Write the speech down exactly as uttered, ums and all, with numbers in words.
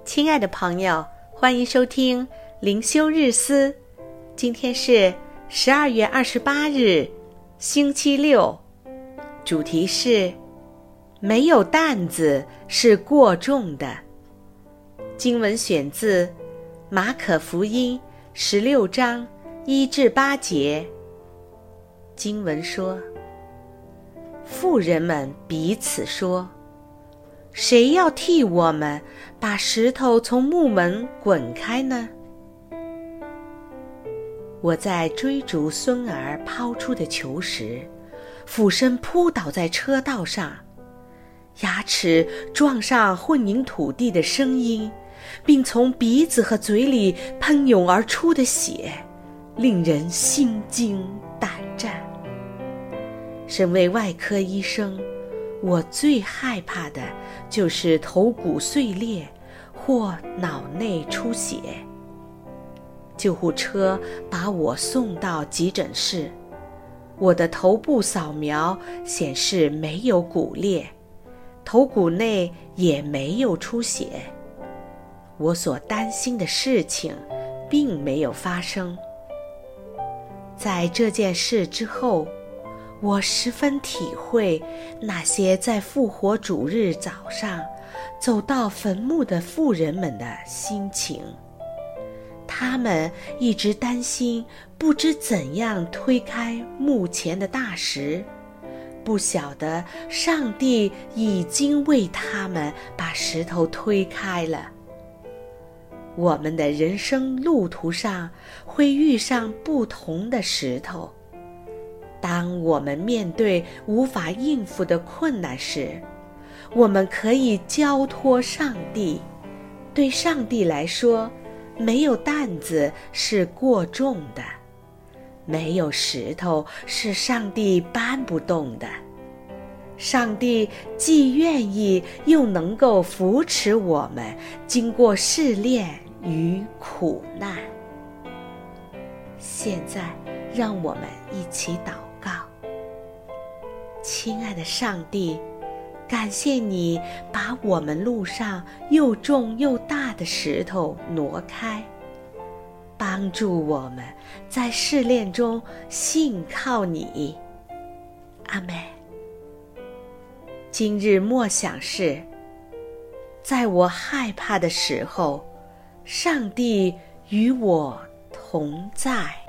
亲爱的朋友，欢迎收听灵修日思。今天是十二月二十八日，星期六。主题是没有担子是过重的。经文选自马可福音十六章一至八节。经文说，妇人们彼此说，谁要替我们把石头从墓门滚开呢？我在追逐孙儿抛出的球时，俯身扑倒在车道上，牙齿撞上混凝土地的声音，并从鼻子和嘴里喷涌而出的血，令人心惊胆战。身为外科医生，我最害怕的就是头骨碎裂或脑内出血。救护车把我送到急诊室，我的头部扫描显示没有骨裂，头骨内也没有出血。我所担心的事情并没有发生。在这件事之后，我十分体会那些在复活主日早上走到坟墓的妇人们的心情。他们一直担心不知怎样推开墓前的大石，不晓得上帝已经为他们把石头推开了。我们的人生路途上会遇上不同的石头，当我们面对无法应付的困难时，我们可以交托上帝。对上帝来说，没有担子是过重的，没有石头是上帝搬不动的。上帝既愿意又能够扶持我们经过试炼与苦难。现在让我们一起祷告。亲爱的上帝，感谢你把我们路上又重又大的石头挪开，帮助我们在试炼中信靠你。阿们。今日默想是，在我害怕的时候，上帝与我同在。